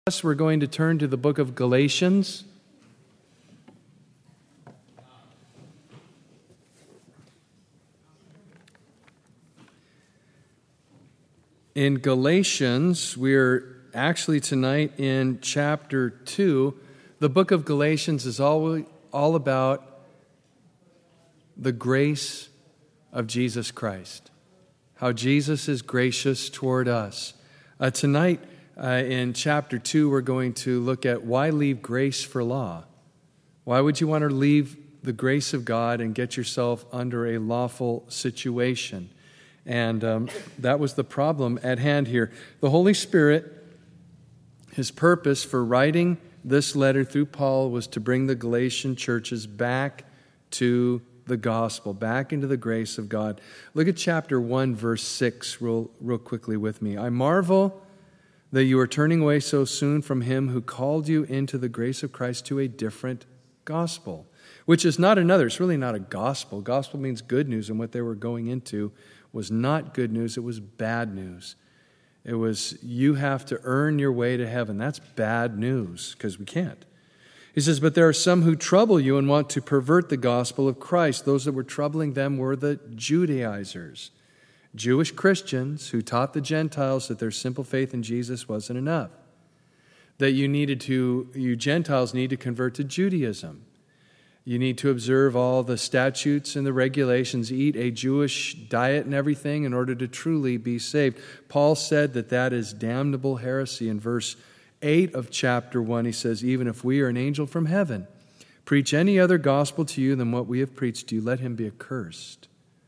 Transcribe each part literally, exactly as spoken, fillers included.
We're going to turn to the book of Galatians. In Galatians, we're actually tonight in chapter two. The book of Galatians is all, all about the grace of Jesus Christ, how Jesus is gracious toward us. Uh, tonight, Uh, in chapter two, we're going to look at why leave grace for law. Why would you want to leave the grace of God and get yourself under a lawful situation? And um, that was the problem at hand here. The Holy Spirit, his purpose for writing this letter through Paul was to bring the Galatian churches back to the gospel, back into the grace of God. Look at chapter one, verse six, real, real quickly with me. I marvel that you are turning away so soon from him who called you into the grace of Christ to a different gospel, which is not another. It's really not a gospel. Gospel means good news, and what they were going into was not good news. It was bad news. It was, you have to earn your way to heaven. That's bad news, because we can't. He says, but there are some who trouble you and want to pervert the gospel of Christ. Those that were troubling them were the Judaizers, Jewish Christians who taught the Gentiles that their simple faith in Jesus wasn't enough. That you needed to, you Gentiles need to convert to Judaism. You need to observe all the statutes and the regulations, eat a Jewish diet and everything in order to truly be saved. Paul said that that is damnable heresy. In verse eight of chapter one, he says, even if we are an angel from heaven, preach any other gospel to you than what we have preached to you, let him be accursed.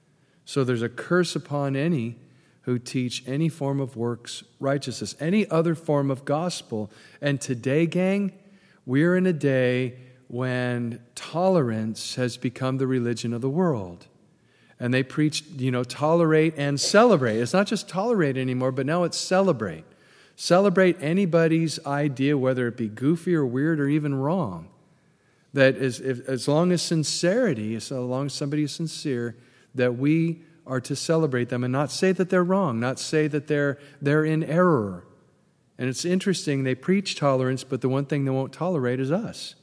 So there's a curse upon any who teach any form of works righteousness, any other form of gospel. And today, gang, we're in a day when tolerance has become the religion of the world. And they preach, you know, tolerate and celebrate. It's not just tolerate anymore, but now it's celebrate. Celebrate anybody's idea, whether it be goofy or weird or even wrong. That is, if, as long as sincerity, as long as somebody is sincere, that we are to celebrate them and not say that they're wrong, not say that they're they're in error. And it's interesting, they preach tolerance, but the one thing they won't tolerate is us,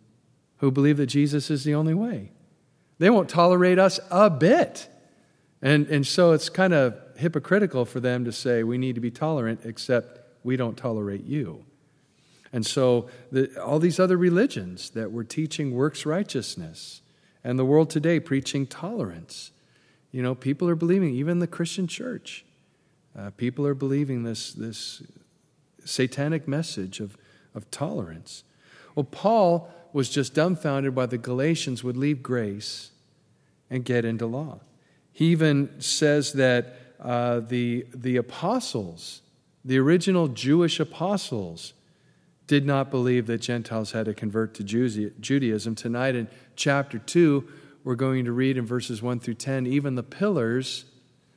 who believe that Jesus is the only way. They won't tolerate us a bit. And, and so it's kind of hypocritical for them to say we need to be tolerant, except we don't tolerate you. And so the, all these other religions that were teaching works righteousness, and the world today preaching tolerance, you know, people are believing, even the Christian church, uh, people are believing this, this satanic message of, of tolerance. Well, Paul was just dumbfounded why the Galatians would leave grace and get into law. He even says that uh, the, the apostles, the original Jewish apostles, did not believe that Gentiles had to convert to Judaism. Tonight in chapter two, we're going to read in verses one through ten, even the pillars,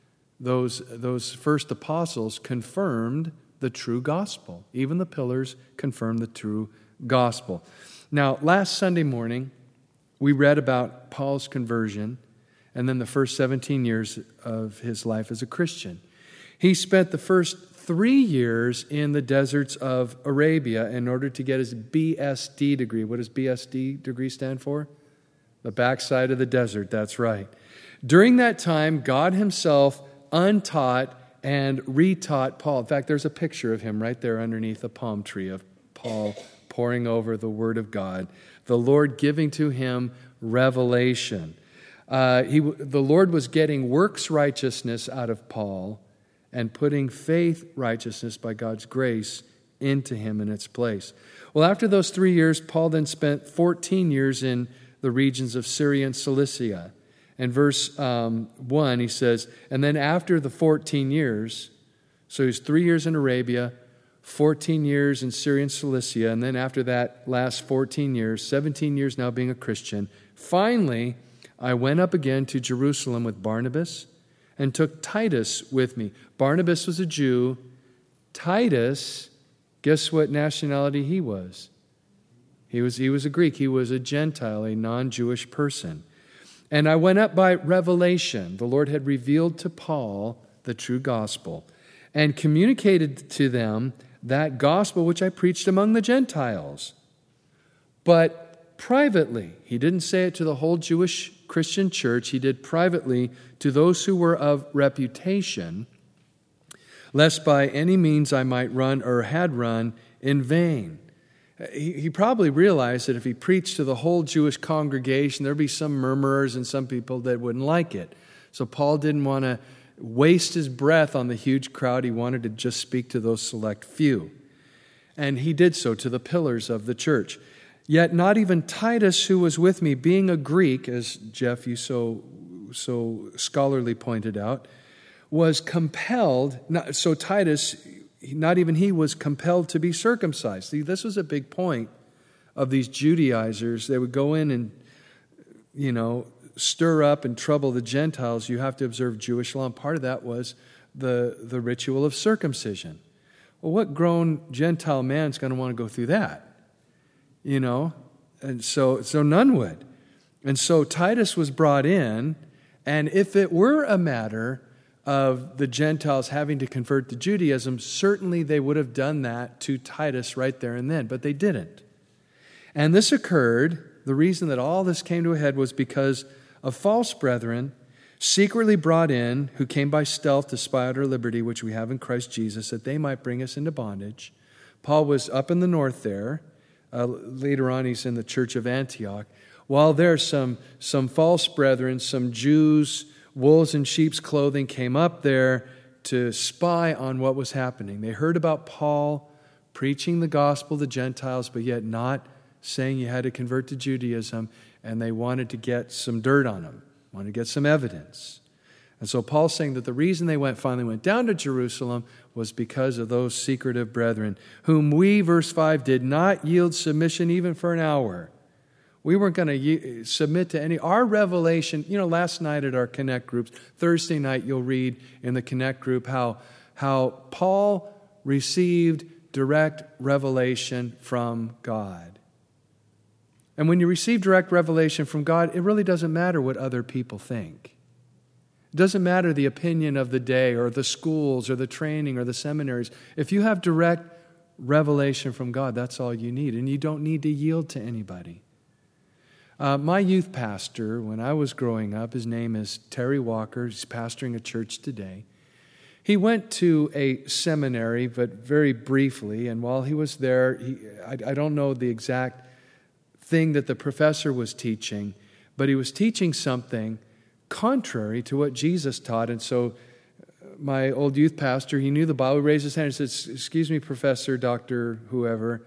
those, those first apostles, confirmed the true gospel. Even the pillars confirmed the true gospel. Now, last Sunday morning, we read about Paul's conversion and then the first seventeen years of his life as a Christian. He spent the first three years in the deserts of Arabia in order to get his B S D degree. What does B S D degree stand for? The backside of the desert, that's right. During that time, God himself untaught and retaught Paul. In fact, there's a picture of him right there underneath a palm tree of Paul poring over the Word of God, the Lord giving to him revelation. Uh, he, the Lord was getting works righteousness out of Paul and putting faith righteousness by God's grace into him in its place. Well, after those three years, Paul then spent fourteen years in the regions of Syria and Cilicia. In verse um, one, he says, and then after the fourteen years, so he's three years in Arabia, fourteen years in Syria and Cilicia, and then after that last fourteen years, seventeen years now being a Christian, finally, I went up again to Jerusalem with Barnabas and took Titus with me. Barnabas was a Jew. Titus, guess what nationality he was? He was, he was a Greek. He was a Gentile, a non-Jewish person. And I went up by revelation. The Lord had revealed to Paul the true gospel and communicated to them that gospel which I preached among the Gentiles. But privately, he didn't say it to the whole Jewish Christian church. He did privately to those who were of reputation, lest by any means I might run or had run in vain. He, he probably realized that if he preached to the whole Jewish congregation, there'd be some murmurers and some people that wouldn't like it. So Paul didn't want to waste his breath on the huge crowd. He wanted to just speak to those select few. And he did so to the pillars of the church. Yet not even Titus, who was with me, being a Greek, as Jeff, you so, so scholarly pointed out, was compelled, not, so Titus, not even he was compelled to be circumcised. See, this was a big point of these Judaizers. They would go in and, you know, stir up and trouble the Gentiles. You have to observe Jewish law. And part of that was the, the ritual of circumcision. Well, what grown Gentile man's going to want to go through that? You know? And so, so none would. And so Titus was brought in, and if it were a matter of the Gentiles having to convert to Judaism, certainly they would have done that to Titus right there and then, but they didn't. And this occurred, the reason that all this came to a head was because of false brethren secretly brought in, who came by stealth to spy out our liberty, which we have in Christ Jesus, that they might bring us into bondage. Paul was up in the north there. Uh, later on, he's in the church of Antioch. While there, some, some false brethren, some Jews, wolves in sheep's clothing, came up there to spy on what was happening. They heard about Paul preaching the gospel to Gentiles, but yet not saying you had to convert to Judaism, and they wanted to get some dirt on him, wanted to get some evidence. And so Paul's saying that the reason they went finally went down to Jerusalem was because of those secretive brethren, whom we, verse five, did not yield submission even for an hour. We weren't going to submit to any. Our revelation, you know, last night at our Connect groups, Thursday night you'll read in the Connect group how, how Paul received direct revelation from God. And when you receive direct revelation from God, it really doesn't matter what other people think. It doesn't matter the opinion of the day or the schools or the training or the seminaries. If you have direct revelation from God, that's all you need. And you don't need to yield to anybody. Uh, my youth pastor, when I was growing up, his name is Terry Walker. He's pastoring a church today. He went to a seminary, but very briefly. And while he was there, he, I, I don't know the exact thing that the professor was teaching, but he was teaching something contrary to what Jesus taught. And so my old youth pastor, he knew the Bible, he raised his hand and said, "Excuse me, professor, doctor, whoever.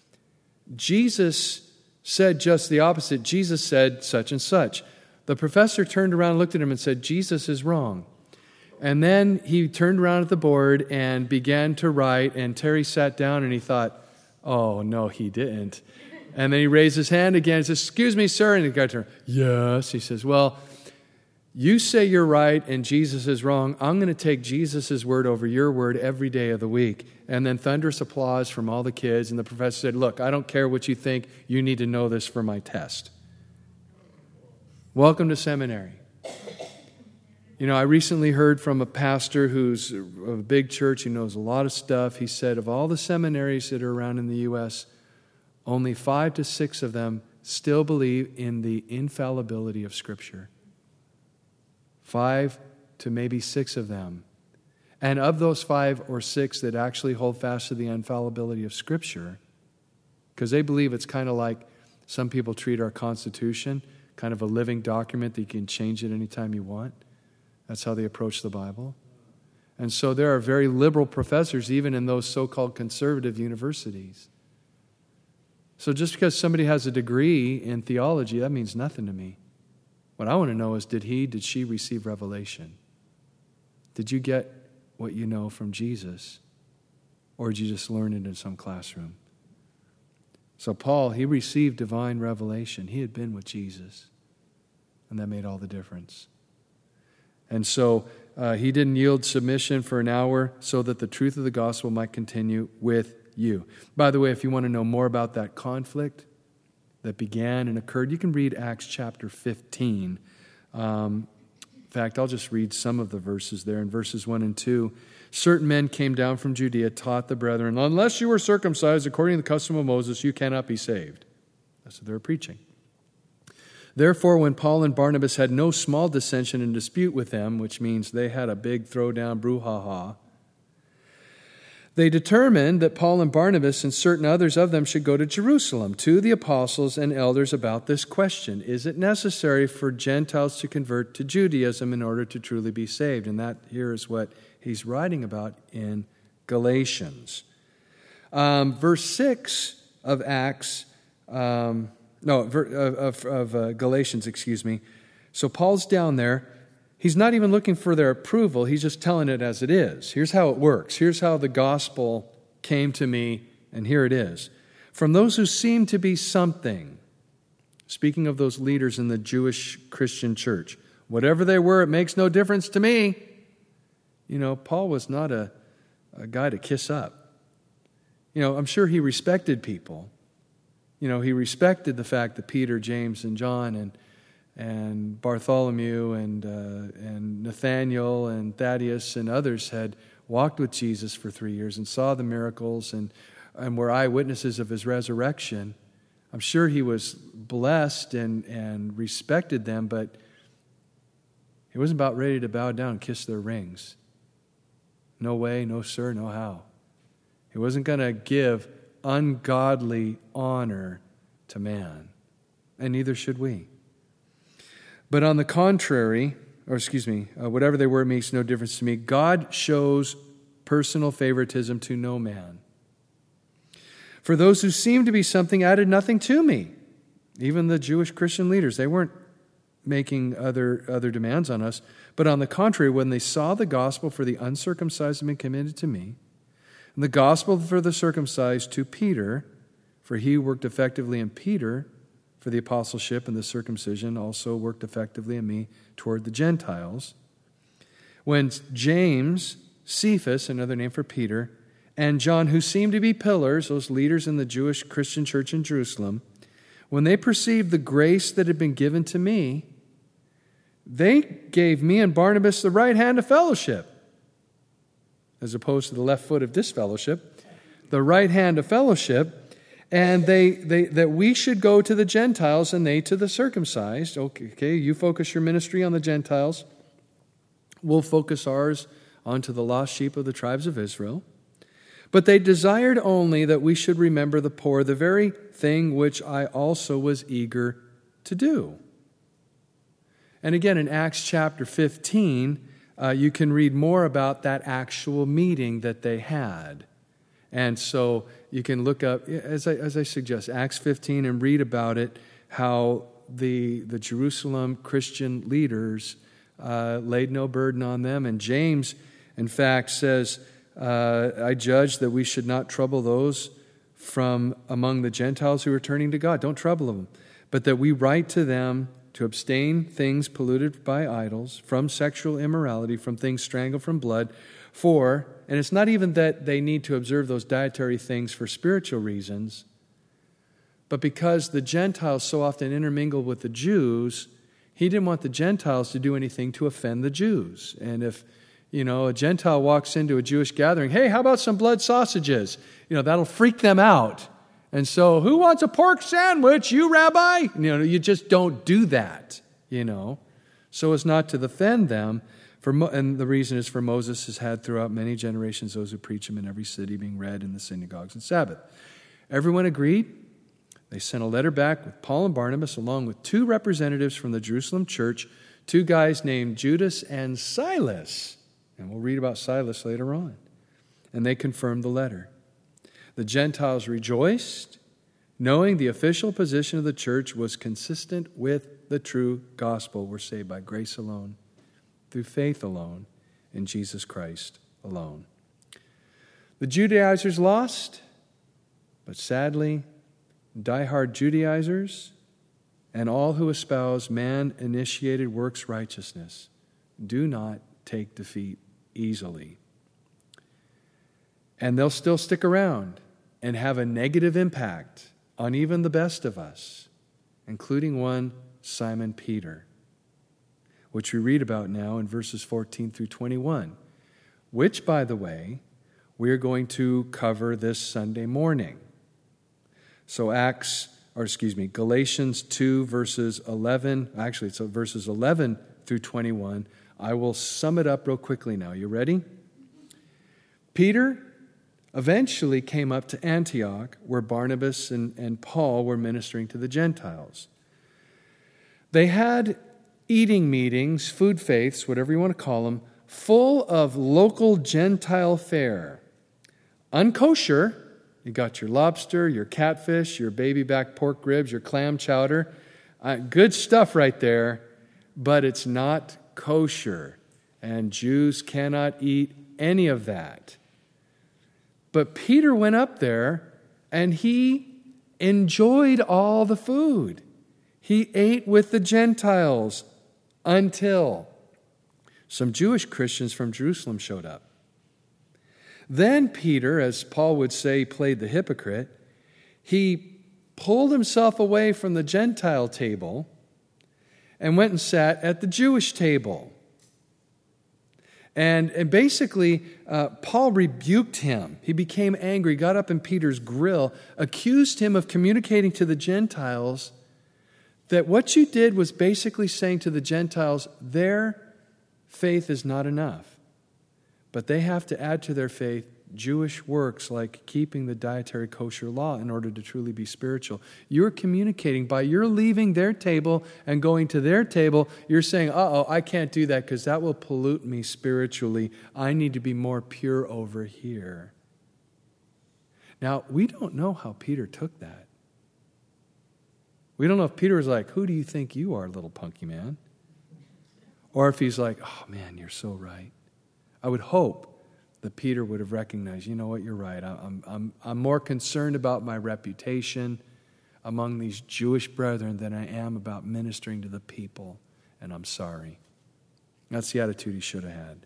Jesus said just the opposite. Jesus said such and such." The professor turned around and looked at him and said, "Jesus is wrong." And then he turned around at the board and began to write, and Terry sat down and he thought, "Oh, no, he didn't." And then he raised his hand again and says, "Excuse me, sir." And the guy turned, "Yes." He says, "Well, you say you're right and Jesus is wrong. I'm going to take Jesus' word over your word every day of the week." And then thunderous applause from all the kids. And the professor said, "Look, I don't care what you think. You need to know this for my test." Welcome to seminary. You know, I recently heard from a pastor who's of a big church. He knows a lot of stuff. He said of all the seminaries that are around in the U S, only five to six of them still believe in the infallibility of Scripture. Five to maybe six of them. And of those five or six that actually hold fast to the infallibility of Scripture, because they believe it's kind of like some people treat our Constitution, kind of a living document that you can change it anytime you want. That's how they approach the Bible. And so there are very liberal professors even in those so-called conservative universities. So just because somebody has a degree in theology, that means nothing to me. What I want to know is, did he, did she receive revelation? Did you get what you know from Jesus? Or did you just learn it in some classroom? So Paul, he received divine revelation. He had been with Jesus. And that made all the difference. And so uh, he didn't yield submission for an hour so that the truth of the gospel might continue with you. By the way, if you want to know more about that conflict that began and occurred, you can read Acts chapter fifteen. Um, in fact, I'll just read some of the verses there. In verses one and two, certain men came down from Judea, taught the brethren, unless you were circumcised according to the custom of Moses, you cannot be saved. That's what they were preaching. Therefore, when Paul and Barnabas had no small dissension and dispute with them, which means they had a big throwdown brouhaha, they determined that Paul and Barnabas and certain others of them should go to Jerusalem to the apostles and elders about this question. Is it necessary for Gentiles to convert to Judaism in order to truly be saved? And that here is what he's writing about in Galatians. Um, verse six of Acts, um, no, of, of uh, Galatians, excuse me. So Paul's down there. He's not even looking for their approval. He's just telling it as it is. Here's how it works. Here's how the gospel came to me, and here it is. From those who seem to be something, speaking of those leaders in the Jewish Christian church, whatever they were, it makes no difference to me. You know, Paul was not a, a guy to kiss up. You know, I'm sure he respected people. You know, he respected the fact that Peter, James, and John, and and Bartholomew and uh, and Nathaniel and Thaddeus and others had walked with Jesus for three years and saw the miracles and, and were eyewitnesses of his resurrection. I'm sure he was blessed and, and respected them, but he wasn't about ready to bow down and kiss their rings. No way, no sir, no how. He wasn't going to give ungodly honor to man, and neither should we. But on the contrary, or excuse me, uh, whatever they were, it makes no difference to me. God shows personal favoritism to no man. For those who seemed to be something added nothing to me. Even the Jewish Christian leaders, they weren't making other, other demands on us. But on the contrary, when they saw the gospel for the uncircumcised had been committed to me, and the gospel for the circumcised to Peter, for he worked effectively in Peter, for the apostleship, and the circumcision also worked effectively in me toward the Gentiles. When James, Cephas, another name for Peter, and John, who seemed to be pillars, those leaders in the Jewish Christian church in Jerusalem, when they perceived the grace that had been given to me, they gave me and Barnabas the right hand of fellowship, as opposed to the left foot of disfellowship, the right hand of fellowship. And they, they that we should go to the Gentiles and they to the circumcised. Okay, okay, you focus your ministry on the Gentiles. We'll focus ours onto the lost sheep of the tribes of Israel. But they desired only that we should remember the poor, the very thing which I also was eager to do. And again, in Acts chapter fifteen, uh, you can read more about that actual meeting that they had. And so you can look up, as I, as I suggest, Acts fifteen and read about it, how the, the Jerusalem Christian leaders uh, laid no burden on them. And James, in fact, says, uh, I judge that we should not trouble those from among the Gentiles who are turning to God. Don't trouble them. But that we write to them to abstain things polluted by idols, from sexual immorality, from things strangled from blood, for, and it's not even that they need to observe those dietary things for spiritual reasons, but because the Gentiles so often intermingled with the Jews, he didn't want the Gentiles to do anything to offend the Jews. And if, you know, a Gentile walks into a Jewish gathering, hey, how about some blood sausages? You know, that'll freak them out. And so, who wants a pork sandwich? You, Rabbi? You know, you just don't do that, you know, so as not to offend them. For Mo- and the reason is for Moses has had throughout many generations those who preach him in every city, being read in the synagogues and Sabbath. Everyone agreed. They sent a letter back with Paul and Barnabas, along with two representatives from the Jerusalem church, two guys named Judas and Silas. And we'll read about Silas later on. And they confirmed the letter. The Gentiles rejoiced, knowing the official position of the church was consistent with the true gospel. We're saved by grace alone, through faith alone, in Jesus Christ alone. The Judaizers lost, but sadly, diehard Judaizers and all who espouse man-initiated works righteousness do not take defeat easily. And they'll still stick around and have a negative impact on even the best of us, including one Simon Peter, which we read about now in verses fourteen through twenty-one. which, by the way, we're going to cover this Sunday morning. So Acts, or excuse me, Galatians two, verses eleven, actually it's verses eleven through twenty-one. I will sum it up real quickly now. You ready? Peter eventually came up to Antioch, where Barnabas and, and Paul were ministering to the Gentiles. They had eating meetings, food faiths, whatever you want to call them, full of local Gentile fare. Unkosher, you got your lobster, your catfish, your baby back pork ribs, your clam chowder. Uh, good stuff right there, but it's not kosher, and Jews cannot eat any of that. But Peter went up there, and he enjoyed all the food. He ate with the Gentiles until some Jewish Christians from Jerusalem showed up. Then Peter, as Paul would say, played the hypocrite. He pulled himself away from the Gentile table and went and sat at the Jewish table. And, and basically, uh, Paul rebuked him. He became angry, got up in Peter's grill, accused him of communicating to the Gentiles that what you did was basically saying to the Gentiles, their faith is not enough. But they have to add to their faith Jewish works like keeping the dietary kosher law in order to truly be spiritual. You're communicating by your leaving their table and going to their table. You're saying, uh-oh, I can't do that because that will pollute me spiritually. I need to be more pure over here. Now, we don't know how Peter took that. We don't know if Peter was like, who do you think you are, little punky man? Or if he's like, oh man, you're so right. I would hope that Peter would have recognized, you know what, you're right. I'm, I'm, I'm more concerned about my reputation among these Jewish brethren than I am about ministering to the people, and I'm sorry. That's the attitude he should have had.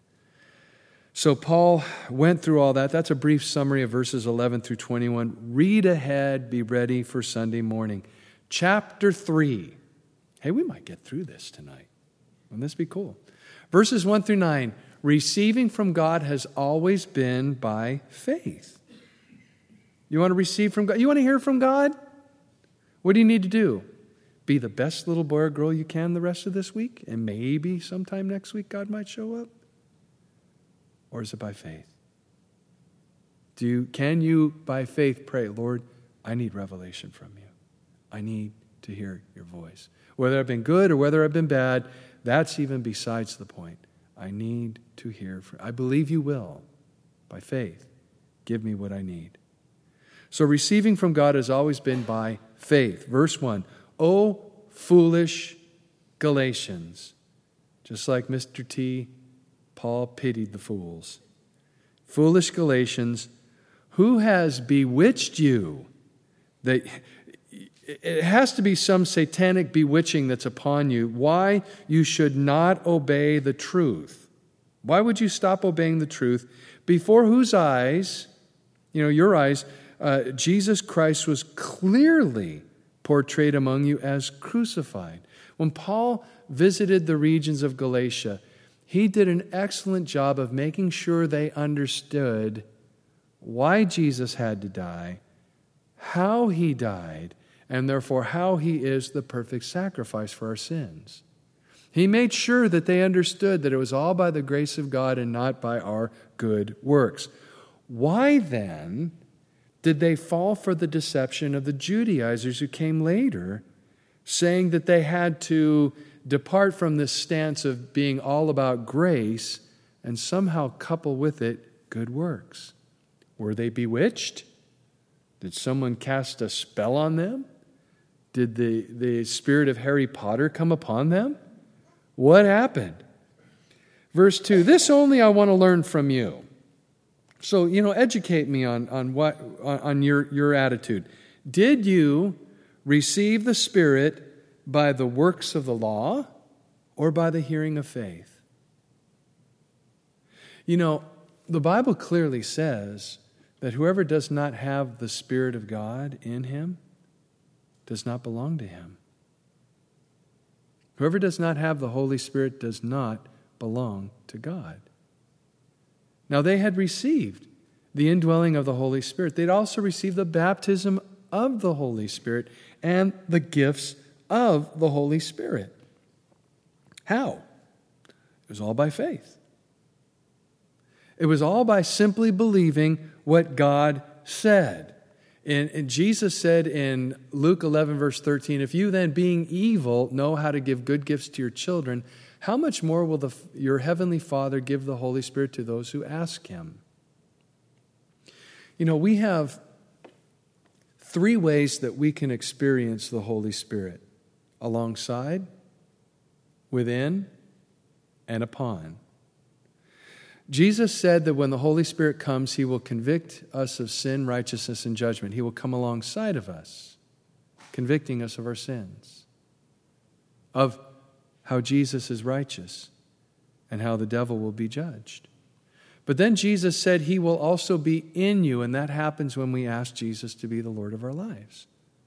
So Paul went through all that. That's a brief summary of verses eleven through twenty-one. Read ahead, be ready for Sunday morning. Chapter three. Hey, we might get through this tonight. Wouldn't this be cool? Verses one through nine. Receiving from God has always been by faith. You want to receive from God? You want to hear from God? What do you need to do? Be the best little boy or girl you can the rest of this week, and maybe sometime next week God might show up? Or is it by faith? Do you, can you, by faith, pray, Lord, I need revelation from you. I need to hear your voice. Whether I've been good or whether I've been bad, that's even besides the point. I need to hear from, I believe you will, by faith. Give me what I need. So receiving from God has always been by faith. Verse one, O foolish Galatians. Just like Mister T, Paul pitied the fools. Foolish Galatians, who has bewitched you? That it has to be some satanic bewitching that's upon you. Why you should not obey the truth. Why would you stop obeying the truth? Before whose eyes, you know, your eyes, uh, Jesus Christ was clearly portrayed among you as crucified. When Paul visited the regions of Galatia, he did an excellent job of making sure they understood why Jesus had to die, how he died, and therefore how he is the perfect sacrifice for our sins. He made sure that they understood that it was all by the grace of God and not by our good works. Why then did they fall for the deception of the Judaizers who came later, saying that they had to depart from this stance of being all about grace and somehow couple with it good works? Were they bewitched? Did someone cast a spell on them? Did the, the spirit of Harry Potter come upon them? What happened? Verse two, this only I want to learn from you. So, you know, educate me on, on what on, on your, your attitude. Did you receive the Spirit by the works of the law or by the hearing of faith? You know, the Bible clearly says that whoever does not have the Spirit of God in him does not belong to him. Whoever does not have the Holy Spirit does not belong to God. Now they had received the indwelling of the Holy Spirit. They'd also received the baptism of the Holy Spirit and the gifts of the Holy Spirit. How? It was all by faith. It was all by simply believing what God said. And, and Jesus said in Luke eleven, verse thirteen, if you then, being evil, know how to give good gifts to your children, how much more will the, your heavenly Father give the Holy Spirit to those who ask Him? You know, we have three ways that we can experience the Holy Spirit: alongside, within, and upon. Jesus said that when the Holy Spirit comes, He will convict us of sin, righteousness, and judgment. He will come alongside of us, convicting us of our sins, of how Jesus is righteous, and how the devil will be judged. But then Jesus said He will also be in you, and that happens when we ask Jesus to be the Lord of our lives.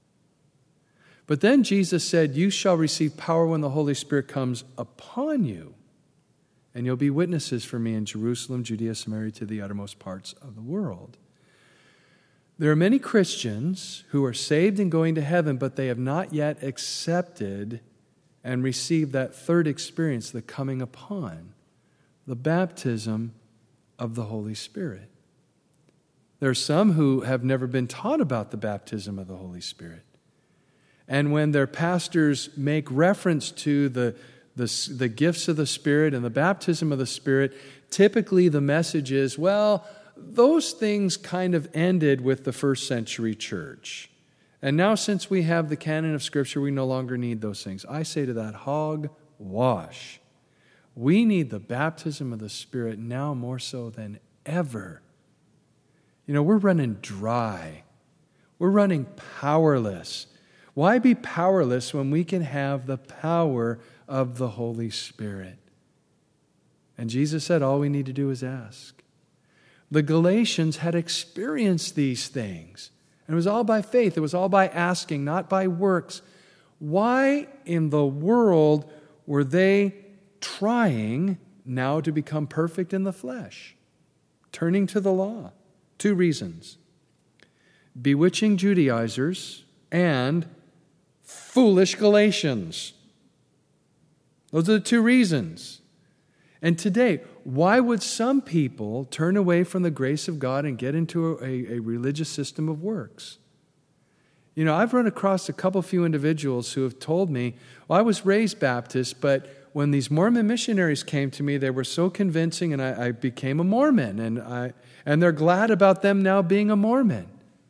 But then Jesus said, you shall receive power when the Holy Spirit comes upon you, and you'll be witnesses for me in Jerusalem, Judea, Samaria, to the uttermost parts of the world. There are many Christians who are saved and going to heaven, but they have not yet accepted and received that third experience, the coming upon, the baptism of the Holy Spirit. There are some who have never been taught about the baptism of the Holy Spirit. And when their pastors make reference to the The, the gifts of the Spirit and the baptism of the Spirit, typically the message is, well, those things kind of ended with the first century church. And now since we have the canon of Scripture, we no longer need those things. I say to that, hogwash. We need the baptism of the Spirit now more so than ever. You know, we're running dry. We're running powerless. Why be powerless when we can have the power of the Holy Spirit? And Jesus said all we need to do is ask. The Galatians had experienced these things. And it was all by faith. It was all by asking, not by works. Why in the world were they trying now to become perfect in the flesh? Turning to the law. Two reasons. Bewitching Judaizers and foolish Galatians. Those are the two reasons. And today, why would some people turn away from the grace of God and get into a, a religious system of works? You know, I've run across a couple few individuals who have told me, well, I was raised Baptist, but when these Mormon missionaries came to me, they were so convincing, and I, I became a Mormon, and I and they're glad about them now being a Mormon.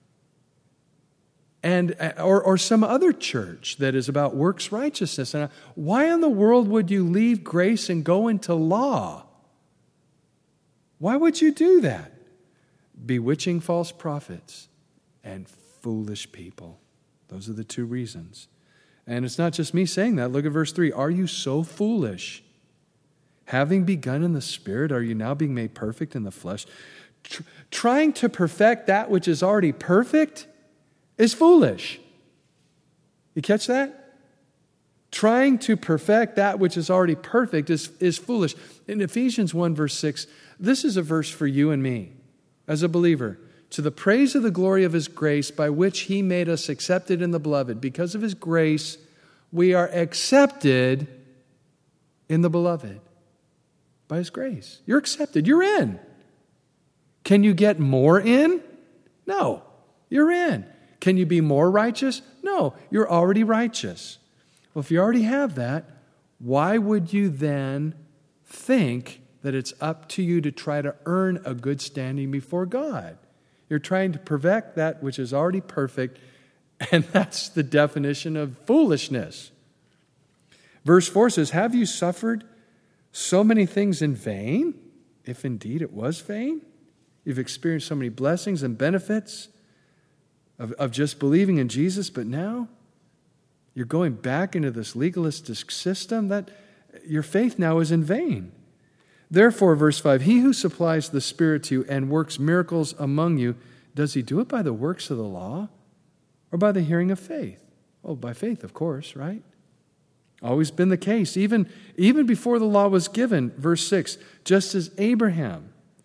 And or, or some other church that is about works righteousness. And I, why in the world would you leave grace and go into law? Why would you do that? Bewitching false prophets and foolish people. Those are the two reasons. And it's not just me saying that. Look at verse three. Are you so foolish? Having begun in the Spirit, are you now being made perfect in the flesh? Tr- trying to perfect that which is already perfect is foolish. You catch that? Trying to perfect that which is already perfect is, is foolish. In Ephesians one, verse six, this is a verse for you and me as a believer. To the praise of the glory of His grace, by which He made us accepted in the beloved. Because of His grace, we are accepted in the beloved. By His grace. You're accepted. You're in. Can you get more in? No. You're in. Can you be more righteous? No, you're already righteous. Well, if you already have that, why would you then think that it's up to you to try to earn a good standing before God? You're trying to perfect that which is already perfect, and that's the definition of foolishness. Verse four says, have you suffered so many things in vain? If indeed it was vain. You've experienced so many blessings and benefits Of, of just believing in Jesus, but now you're going back into this legalistic system. That your faith now is in vain. Therefore, verse five, He who supplies the Spirit to you and works miracles among you, does He do it by the works of the law or by the hearing of faith? Well, by faith, of course, right? Always been the case, even, even before the law was given. Verse six, just as Abraham,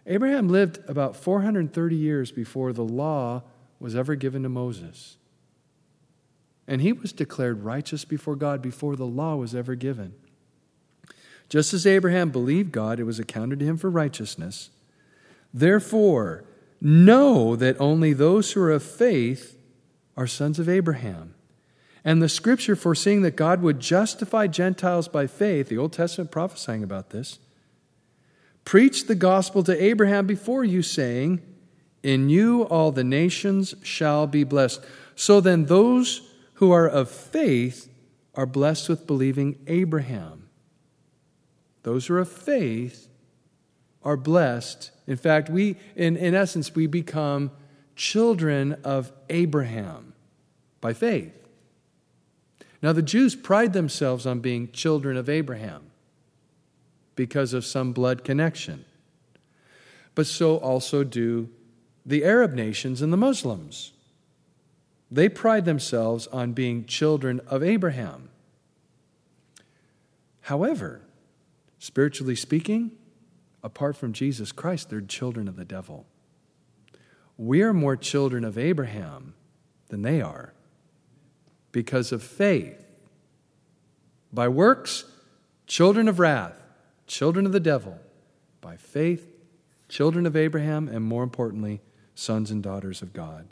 Abraham lived about four hundred thirty years before the law was ever given to Moses. And he was declared righteous before God before the law was ever given. Just as Abraham believed God, it was accounted to him for righteousness. Therefore, know that only those who are of faith are sons of Abraham. And the scripture foreseeing that God would justify Gentiles by faith, the Old Testament prophesying about this, preached the gospel to Abraham before you, saying, in you all the nations shall be blessed. So then those who are of faith are blessed with believing Abraham. Those who are of faith are blessed. In fact, we, in, in essence, we become children of Abraham by faith. Now, the Jews pride themselves on being children of Abraham because of some blood connection. But so also do the Arab nations and the Muslims. They pride themselves on being children of Abraham. However, spiritually speaking, apart from Jesus Christ, they're children of the devil. We are more children of Abraham than they are because of faith. By works, children of wrath, children of the devil. By faith, children of Abraham, and more importantly, sons and daughters of God.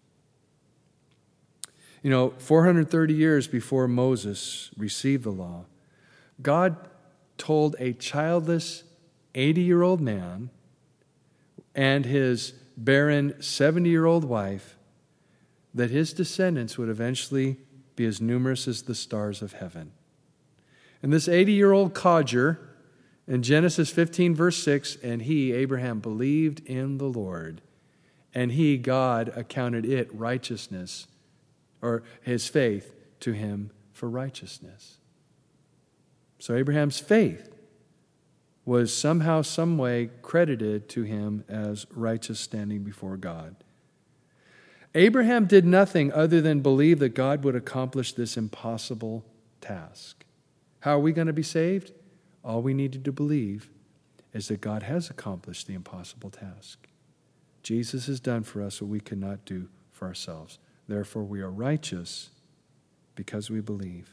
You know, four hundred thirty years before Moses received the law, God told a childless eighty-year-old man and his barren seventy-year-old wife that his descendants would eventually be as numerous as the stars of heaven. And this eighty-year-old codger, in Genesis fifteen, verse six, and he, Abraham, believed in the Lord, and he, God, accounted it righteousness, or his faith, to him for righteousness. So Abraham's faith was somehow, some way credited to him as righteous standing before God. Abraham did nothing other than believe that God would accomplish this impossible task. How are we going to be saved? All we needed to believe is that God has accomplished the impossible task. Jesus has done for us what we could not do for ourselves. Therefore, we are righteous because we believe.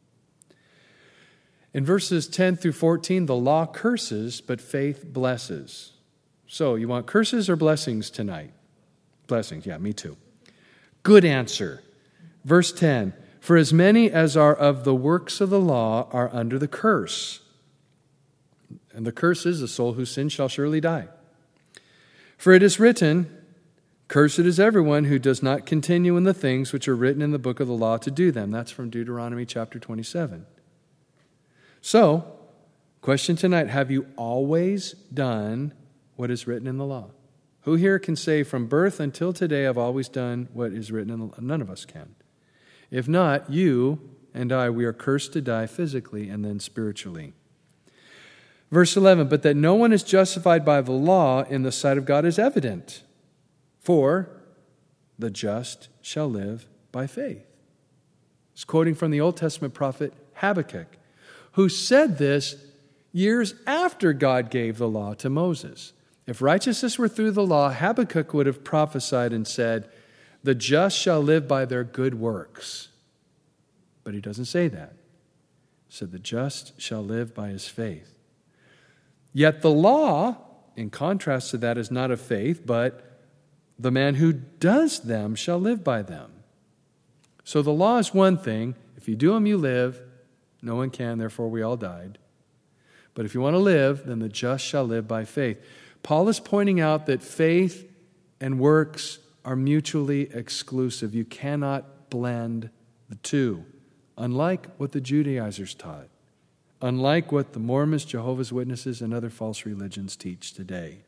In verses ten through fourteen, the law curses, but faith blesses. So, you want curses or blessings tonight? Blessings, yeah, me too. Good answer. Verse ten, for as many as are of the works of the law are under the curse. And the curse is the soul whose sin shall surely die. For it is written, cursed is everyone who does not continue in the things which are written in the book of the law to do them. That's from Deuteronomy chapter twenty-seven. So, question tonight, have you always done what is written in the law? Who here can say from birth until today I've always done what is written in the law? None of us can. If not, you and I, we are cursed to die physically and then spiritually. Verse eleven, but that no one is justified by the law in the sight of God is evident. For the just shall live by faith. It's quoting from the Old Testament prophet Habakkuk, who said this years after God gave the law to Moses. If righteousness were through the law, Habakkuk would have prophesied and said, the just shall live by their good works. But he doesn't say that. He said, the just shall live by his faith. Yet the law, in contrast to that, is not of faith, but the man who does them shall live by them. So the law is one thing. If you do them, you live. No one can, therefore we all died. But if you want to live, then the just shall live by faith. Paul is pointing out that faith and works are mutually exclusive. You cannot blend the two, unlike what the Judaizers taught, unlike what the Mormons, Jehovah's Witnesses, and other false religions teach today.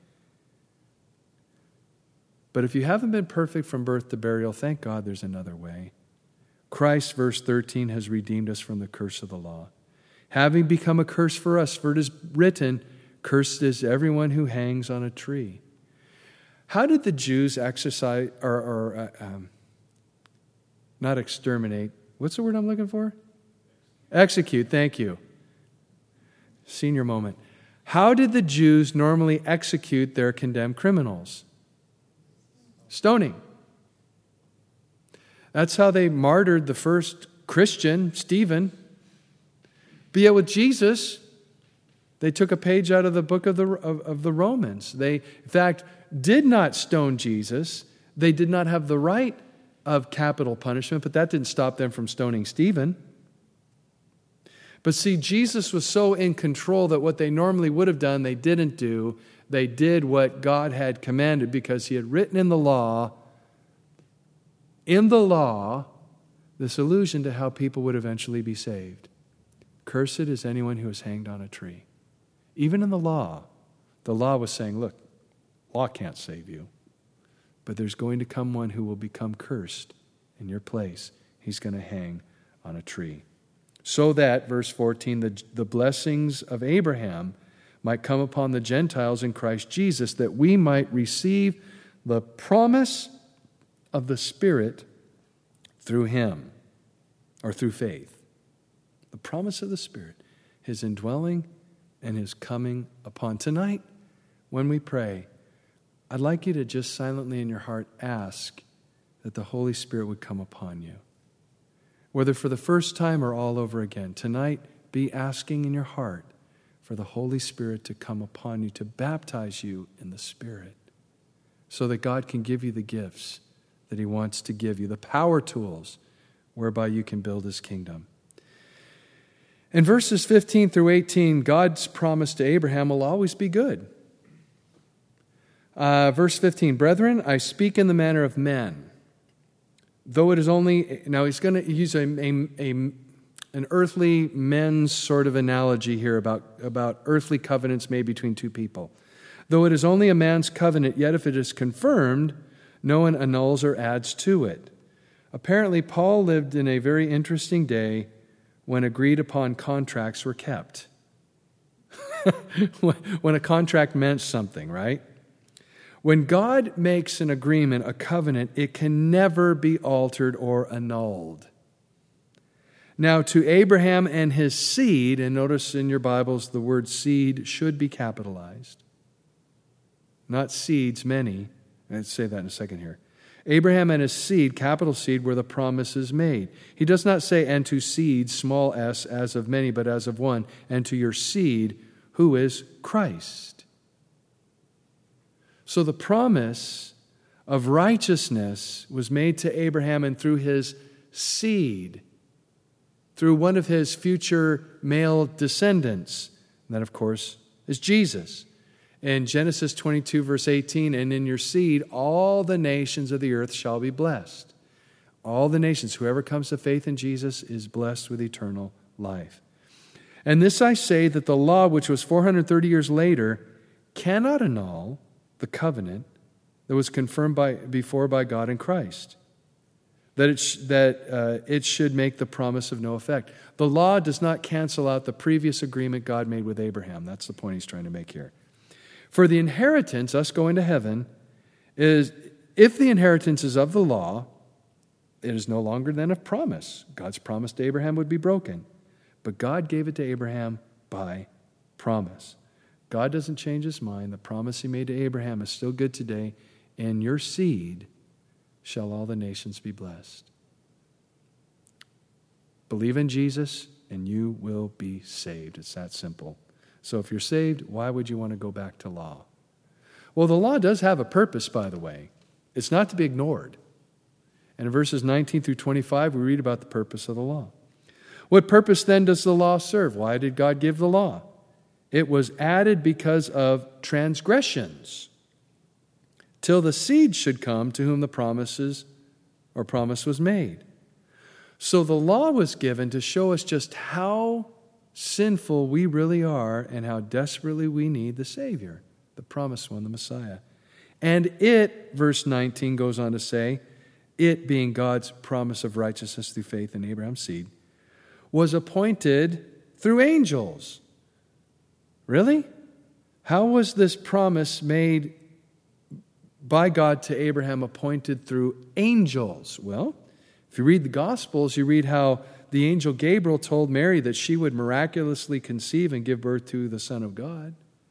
But if you haven't been perfect from birth to burial, thank God there's another way. Christ, verse thirteen, has redeemed us from the curse of the law, having become a curse for us. For it is written, cursed is everyone who hangs on a tree. How did the Jews exercise, or, or uh, um, not exterminate, what's the word I'm looking for? Execute, thank you. Senior moment. How did the Jews normally execute their condemned criminals? Stoning. That's how they martyred the first Christian, Stephen. But yet with Jesus, they took a page out of the book of the, of, of the Romans. They, in fact, did not stone Jesus. They did not have the right of capital punishment, but that didn't stop them from stoning Stephen. But see, Jesus was so in control that what they normally would have done, they didn't do. They did what God had commanded because he had written in the law, in the law, this allusion to how people would eventually be saved. Cursed is anyone who is hanged on a tree. Even in the law, the law was saying, look, law can't save you. But there's going to come one who will become cursed in your place. He's going to hang on a tree. So that, verse fourteen, the, the blessings of Abraham might come upon the Gentiles in Christ Jesus, that we might receive the promise of the Spirit through him, or through faith. The promise of the Spirit, his indwelling and his coming upon. Tonight, when we pray, I'd like you to just silently in your heart ask that the Holy Spirit would come upon you. Whether for the first time or all over again, tonight be asking in your heart for the Holy Spirit to come upon you, to baptize you in the Spirit, so that God can give you the gifts that he wants to give you, the power tools whereby you can build his kingdom. In verses fifteen through eighteen, God's promise to Abraham will always be good. Uh, verse fifteen, brethren, I speak in the manner of men. Though it is only, now he's going to use a, a, a, an earthly men's sort of analogy here about, about earthly covenants made between two people. Though it is only a man's covenant, yet if it is confirmed, no one annuls or adds to it. Apparently, Paul lived in a very interesting day when agreed upon contracts were kept. When a contract meant something, right? When God makes an agreement, a covenant, it can never be altered or annulled. Now, to Abraham and his seed, and notice in your Bibles the word seed should be capitalized. Not seeds, many. I'll say that in a second here. Abraham and his seed, capital seed, were the promises made. He does not say, and to seed, small s, as of many, but as of one, and to your seed, who is Christ. So the promise of righteousness was made to Abraham, and through his seed, through one of his future male descendants. And that, of course, is Jesus. In Genesis twenty-two, verse eighteen, and in your seed, all the nations of the earth shall be blessed. All the nations, whoever comes to faith in Jesus is blessed with eternal life. And this I say, that the law, which was four hundred thirty years later, cannot annul the covenant that was confirmed by, before by God in Christ. That, it, sh- that uh, it should make the promise of no effect. The law does not cancel out the previous agreement God made with Abraham. That's the point he's trying to make here. For the inheritance, us going to heaven, is, if the inheritance is of the law, it is no longer then of promise. God's promise to Abraham would be broken. But God gave it to Abraham by promise. God doesn't change his mind. The promise he made to Abraham is still good today. In your seed shall all the nations be blessed. Believe in Jesus and you will be saved. It's that simple. So if you're saved, why would you want to go back to law? Well, the law does have a purpose, by the way. It's not to be ignored. And in verses nineteen through twenty-five, we read about the purpose of the law. What purpose then does the law serve? Why did God give the law? It was added because of transgressions, till the seed should come to whom the promises or promise was made. So the law was given to show us just how sinful we really are and how desperately we need the Savior, the promised one, the Messiah. And it, verse nineteen goes on to say, it being God's promise of righteousness through faith in Abraham's seed, was appointed through angels. Really? How was this promise made by God to Abraham appointed through angels? Well, if you read the Gospels, you read how the angel Gabriel told Mary that she would miraculously conceive and give birth to the Son of God.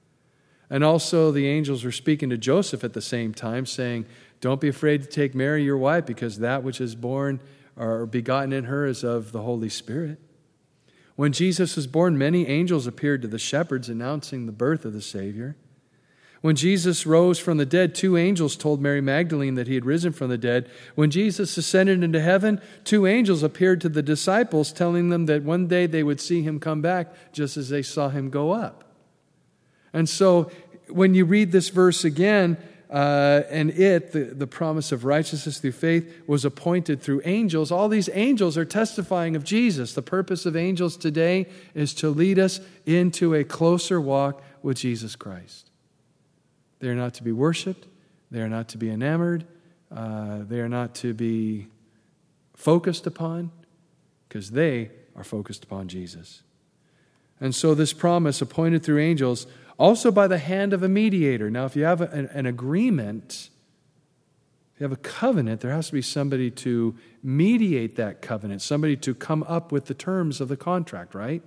And also the angels were speaking to Joseph at the same time, saying, don't be afraid to take Mary, your wife, because that which is born or begotten in her is of the Holy Spirit. When Jesus was born, many angels appeared to the shepherds announcing the birth of the Savior. When Jesus rose from the dead, two angels told Mary Magdalene that he had risen from the dead. When Jesus ascended into heaven, two angels appeared to the disciples, telling them that one day they would see him come back, just as they saw him go up. And so when you read this verse again, uh, and it, the, the promise of righteousness through faith, was appointed through angels, all these angels are testifying of Jesus. The purpose of angels today is to lead us into a closer walk with Jesus Christ. They are not to be worshiped. They are not to be enamored. Uh, they are not to be focused upon, because they are focused upon Jesus. And so this promise appointed through angels, also by the hand of a mediator. Now, if you have an, an agreement, if you have a covenant, there has to be somebody to mediate that covenant, somebody to come up with the terms of the contract, right?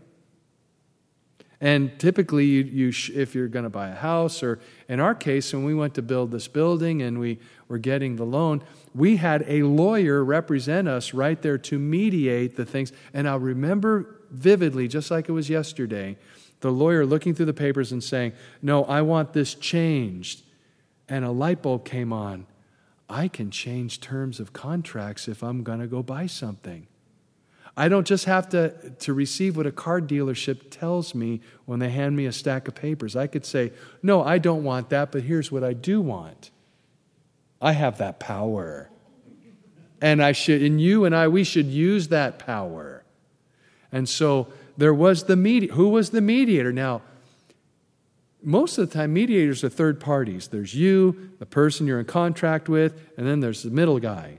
And typically, you, you sh- if you're going to buy a house, or in our case, when we went to build this building and we were getting the loan, we had a lawyer represent us right there to mediate the things. And I remember vividly, just like it was yesterday, the lawyer looking through the papers and saying, no, I want this changed. And a light bulb came on. I can change terms of contracts if I'm going to go buy something. I don't just have to, to receive what a car dealership tells me when they hand me a stack of papers. I could say, no, I don't want that, but here's what I do want. I have that power. And I should, and you and I, we should use that power. And so there was the mediator. Who was the mediator? Now, most of the time, mediators are third parties. There's you, the person you're in contract with, and then there's the middle guy.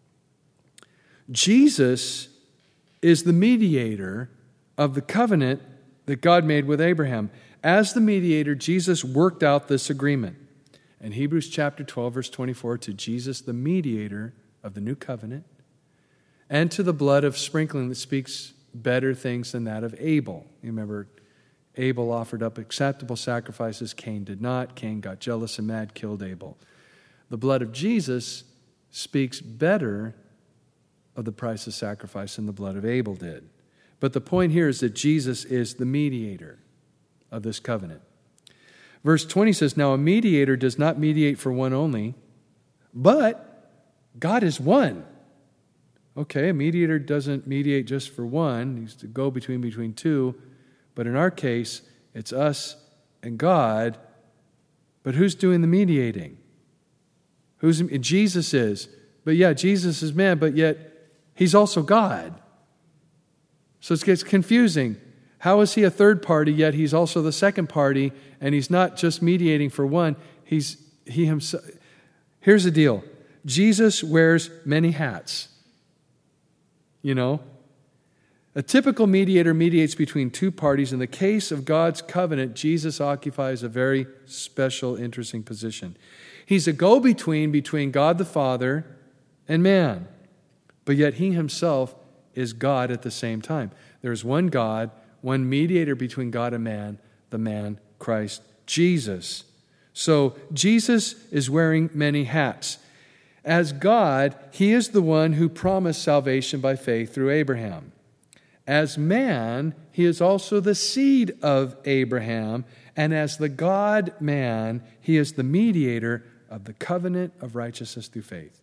Jesus is the mediator of the covenant that God made with Abraham. As the mediator, Jesus worked out this agreement. In Hebrews chapter twelve, verse twenty-four, to Jesus, the mediator of the new covenant, and to the blood of sprinkling that speaks better things than that of Abel. You remember, Abel offered up acceptable sacrifices. Cain did not. Cain got jealous and mad, killed Abel. The blood of Jesus speaks better of the price of sacrifice than the blood of Abel did. But the point here is that Jesus is the mediator of this covenant. Verse twenty says, now a mediator does not mediate for one only, but God is one. Okay, a mediator doesn't mediate just for one. He needs to go between between two. But in our case, it's us and God. But who's doing the mediating? Who's Jesus is. But yeah, Jesus is man, but yet He's also God. So it gets confusing. How is he a third party, yet he's also the second party, and he's not just mediating for one, he's he himself. Here's the deal. Jesus wears many hats. You know? A typical mediator mediates between two parties. In the case of God's covenant, Jesus occupies a very special, interesting position. He's a go-between between God the Father and man. But yet he himself is God at the same time. There's one God, one mediator between God and man, the man Christ Jesus. So Jesus is wearing many hats. As God, he is the one who promised salvation by faith through Abraham. As man, he is also the seed of Abraham. And as the God-man, he is the mediator of the covenant of righteousness through faith.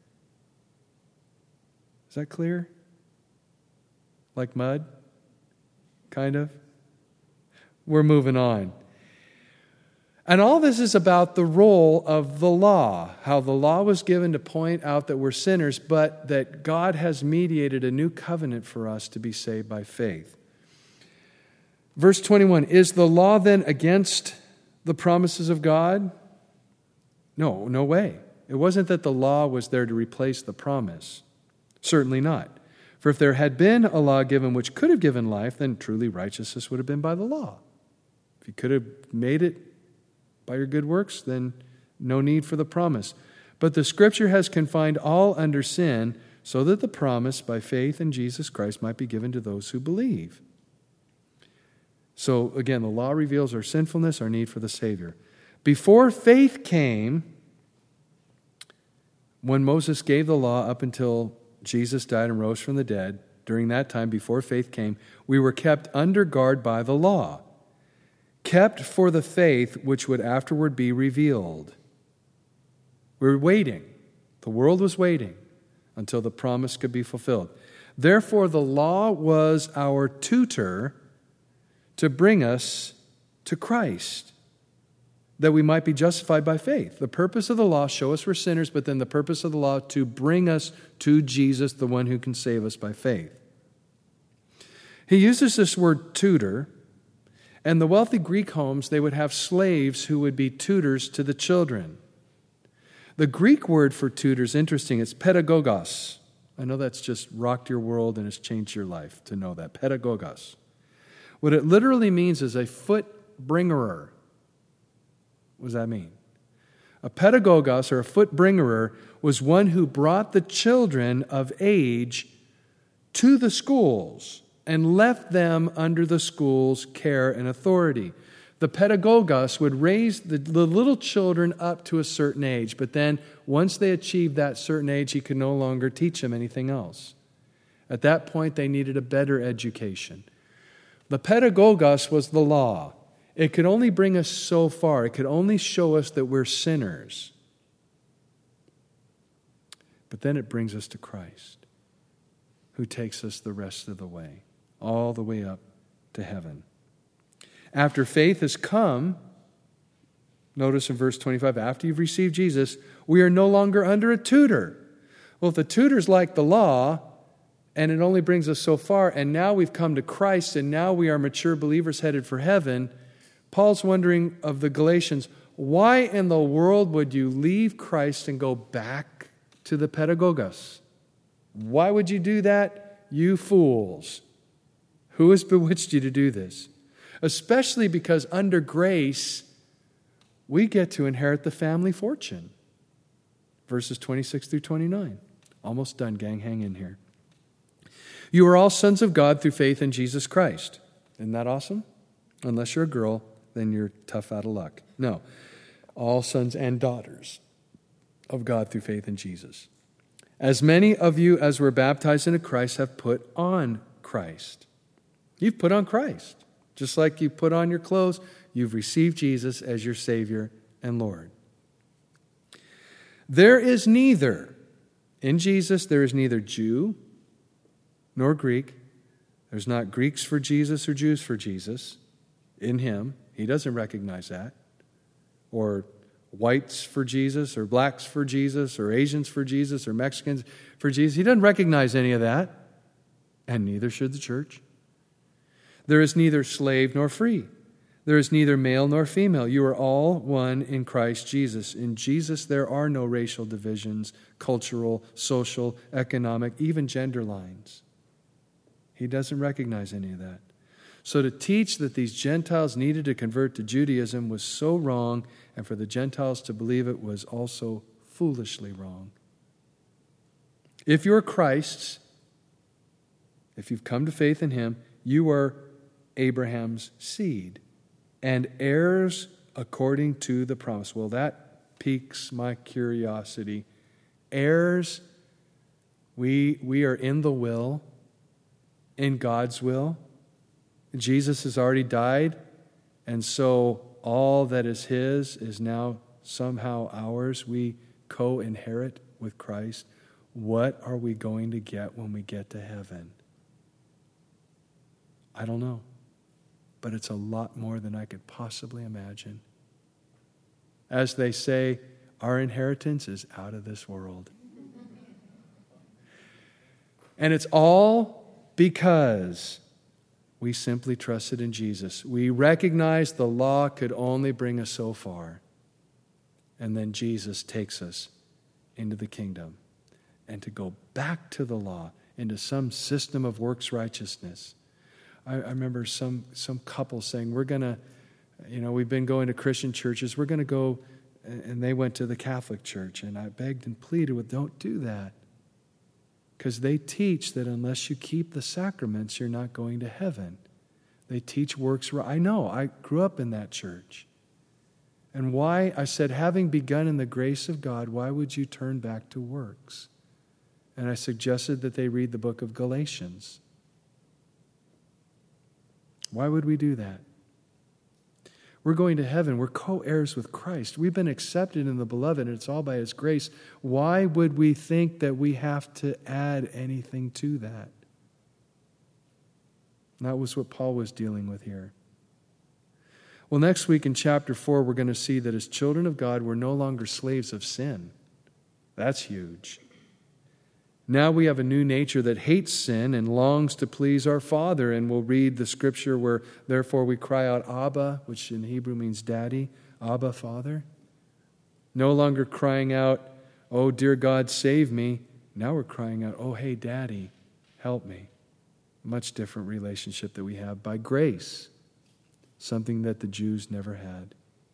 Is that clear? Like mud? Kind of? We're moving on. And all this is about the role of the law, how the law was given to point out that we're sinners, but that God has mediated a new covenant for us to be saved by faith. Verse twenty-one, is the law then against the promises of God? No, no way. It wasn't that the law was there to replace the promise. Certainly not. For if there had been a law given which could have given life, then truly righteousness would have been by the law. If you could have made it by your good works, then no need for the promise. But the Scripture has confined all under sin, so that the promise by faith in Jesus Christ might be given to those who believe. So again, the law reveals our sinfulness, our need for the Savior. Before faith came, when Moses gave the law up until Jesus died and rose from the dead, during that time, before faith came, we were kept under guard by the law, kept for the faith which would afterward be revealed. We were waiting. The world was waiting until the promise could be fulfilled. Therefore, the law was our tutor to bring us to Christ, that we might be justified by faith. The purpose of the law, show us we're sinners, but then the purpose of the law to bring us to Jesus, the one who can save us by faith. He uses this word tutor, and the wealthy Greek homes, they would have slaves who would be tutors to the children. The Greek word for tutor is interesting. It's pedagogos. I know that's just rocked your world and has changed your life to know that. Pedagogos. What it literally means is a foot bringerer. What does that mean? A pedagogos, or a foot bringerer, was one who brought the children of age to the schools and left them under the school's care and authority. The pedagogos would raise the, the little children up to a certain age, but then once they achieved that certain age, he could no longer teach them anything else. At that point, they needed a better education. The pedagogos was the law. It could only bring us so far. It could only show us that we're sinners. But then it brings us to Christ, who takes us the rest of the way, all the way up to heaven. After faith has come, notice in verse twenty-five, after you've received Jesus, we are no longer under a tutor. Well, if the tutor's like the law, and it only brings us so far, and now we've come to Christ, and now we are mature believers headed for heaven, Paul's wondering of the Galatians, why in the world would you leave Christ and go back to the pedagogos? Why would you do that, you fools? Who has bewitched you to do this? Especially because under grace, we get to inherit the family fortune. Verses twenty-six through twenty-nine. Almost done, gang. Hang in here. You are all sons of God through faith in Jesus Christ. Isn't that awesome? Unless you're a girl, then you're tough out of luck. No. All sons and daughters of God through faith in Jesus. As many of you as were baptized into Christ have put on Christ. You've put on Christ. Just like you put on your clothes, you've received Jesus as your Savior and Lord. There is neither, in Jesus, there is neither Jew nor Greek. There's not Greeks for Jesus or Jews for Jesus. In Him, He doesn't recognize that. Or whites for Jesus, or blacks for Jesus, or Asians for Jesus, or Mexicans for Jesus. He doesn't recognize any of that. And neither should the church. There is neither slave nor free. There is neither male nor female. You are all one in Christ Jesus. In Jesus, there are no racial divisions, cultural, social, economic, even gender lines. He doesn't recognize any of that. So to teach that these Gentiles needed to convert to Judaism was so wrong, and for the Gentiles to believe it was also foolishly wrong. If you're Christ's, if you've come to faith in Him, you are Abraham's seed and heirs according to the promise. Well, that piques my curiosity. Heirs, we, we are in the will, in God's will. Jesus has already died, and so all that is His is now somehow ours. We co-inherit with Christ. What are we going to get when we get to heaven? I don't know. But it's a lot more than I could possibly imagine. As they say, our inheritance is out of this world. And it's all because we simply trusted in Jesus. We recognized the law could only bring us so far. And then Jesus takes us into the kingdom. And to go back to the law, into some system of works righteousness. I, I remember some, some couple saying, we're going to, you know, we've been going to Christian churches. We're going to go, and they went to the Catholic Church. And I begged and pleaded with, don't do that. Because they teach that unless you keep the sacraments, you're not going to heaven. They teach works. I know. I grew up in that church. And why? I said, having begun in the grace of God, why would you turn back to works? And I suggested that they read the book of Galatians. Why would we do that? We're going to heaven. We're co-heirs with Christ. We've been accepted in the beloved, and it's all by His grace. Why would we think that we have to add anything to that? That was what Paul was dealing with here. Well, next week in chapter four, we're going to see that as children of God, we're no longer slaves of sin. That's huge. Now we have a new nature that hates sin and longs to please our Father. And we'll read the scripture where, therefore, we cry out, Abba, which in Hebrew means daddy, Abba, Father. No longer crying out, oh, dear God, save me. Now we're crying out, oh, hey, Daddy, help me. Much different relationship that we have by grace, something that the Jews never had.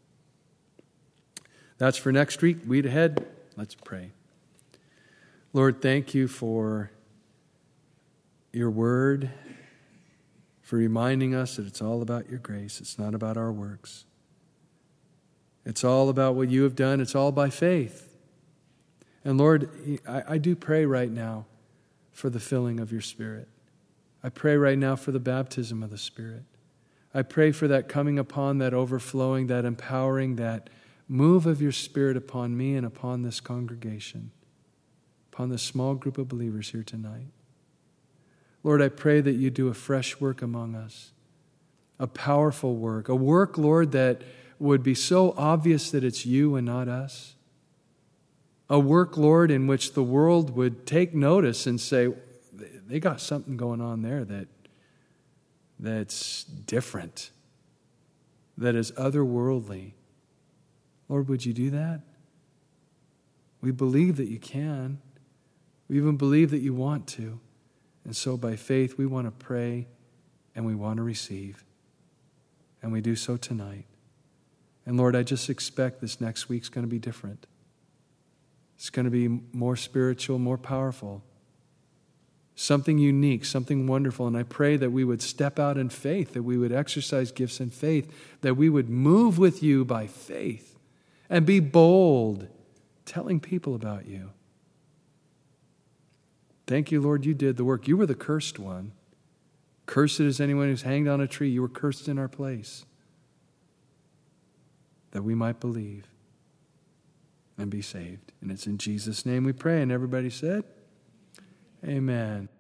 That's for next week. Week ahead. Let's pray. Lord, thank you for your word, for reminding us that it's all about your grace. It's not about our works. It's all about what you have done. It's all by faith. And Lord, I, I do pray right now for the filling of your Spirit. I pray right now for the baptism of the Spirit. I pray for that coming upon, that overflowing, that empowering, that move of your Spirit upon me and upon this congregation, upon this small group of believers here tonight. Lord, I pray that you do a fresh work among us, a powerful work, a work, Lord, that would be so obvious that it's you and not us. A work, Lord, in which the world would take notice and say, they got something going on there that that's different, that is otherworldly. Lord, would you do that? We believe that you can. We even believe that you want to. And so by faith, we want to pray and we want to receive. And we do so tonight. And Lord, I just expect this next week's going to be different. It's going to be more spiritual, more powerful. Something unique, something wonderful. And I pray that we would step out in faith, that we would exercise gifts in faith, that we would move with you by faith and be bold, telling people about you. Thank you, Lord, you did the work. You were the cursed one. Cursed is anyone who's hanged on a tree. You were cursed in our place, that we might believe and be saved. And it's in Jesus' name we pray. And everybody said, amen.